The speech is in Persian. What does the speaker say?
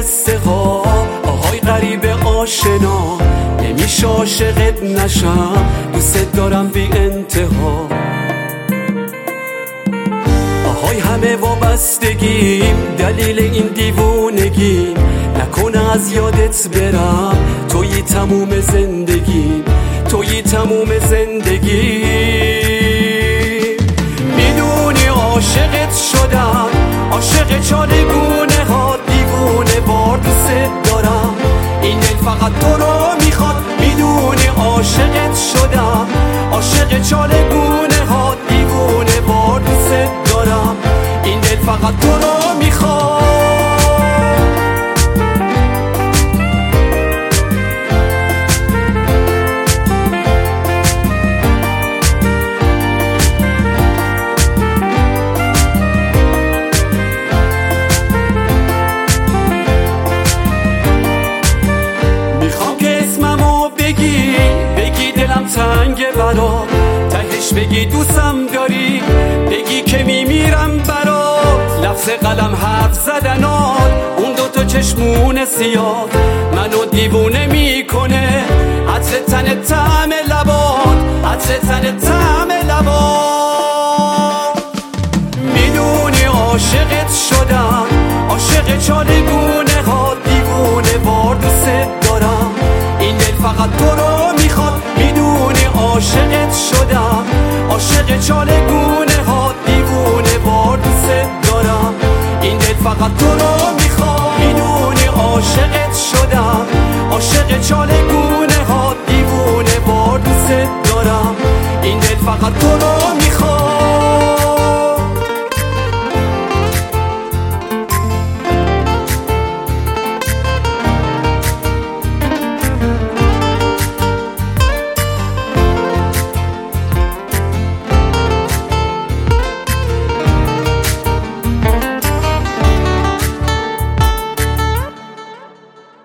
قصه ها، آهای غریب آشنا، نمیشه عاشقت نشم، دوست دارم بی انتها. آهای همه وابستگیم، دلیل این دیوونگیم، نکنه از یادت برم، تویی تموم زندگیم، تویی تموم زندگیم. میدونی عاشقت شدم، عاشق چالگونه ها، دیوونه وار دوست دارم، این دل فقط تو رو میخواد. میدونی عاشقت شدم، عاشق چالگونه ها، دیوونه وار دوست دارم، این دل فقط تو رو میخواد. بگی دلم تنگه برا، تهش بگی دوستم داری، بگی که میمیرم برا. لفظ قلم حرف زدنات، اون دوتا چشمون سیاه منو دیوونه میکنه. عطر تن طعم لبات، عطر تن طعم لبات. میدونی عاشقت شدم، عاشق چالگونه ها، دیوونه وار دوست دارم، این دل فقط تو رو میخواد. میدونی عاشقت شدم، عاشق چالگونه ها، دیوونه وار دوست دارم، این دل فقط تو رو میخواد. میدونی عاشقت شدم، عاشق چالگونه ها، دیوونه وار دوست دارم، این دل فقط تو رو